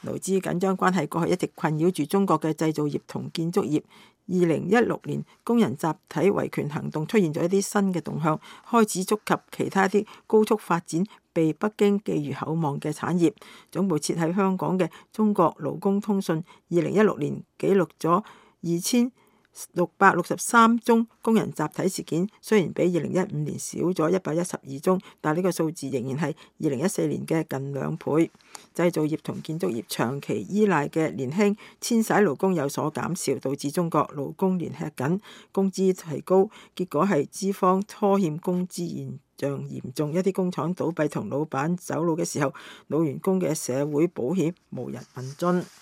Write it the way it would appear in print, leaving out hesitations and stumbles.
勞資緊張關係過去一直困擾住中國嘅製造業同建築業。2016年工人集體維權行動出現咗一啲新嘅動向，開始觸及其他啲高速發展被北京寄予厚望嘅產業。總部設喺香港嘅中國勞工通訊2016年記錄咗2663宗工人集體事件，雖然比2015年少咗112宗，但呢個數字仍然係2014年嘅近2倍。製造業同建築業長期依賴嘅年輕遷徙勞工有所減少，導致中國勞工連吃緊，工資提高，結果係資方拖欠工資現象嚴重。一啲工廠倒閉同老闆走佬嘅時候，老員工嘅社會保險無人問津。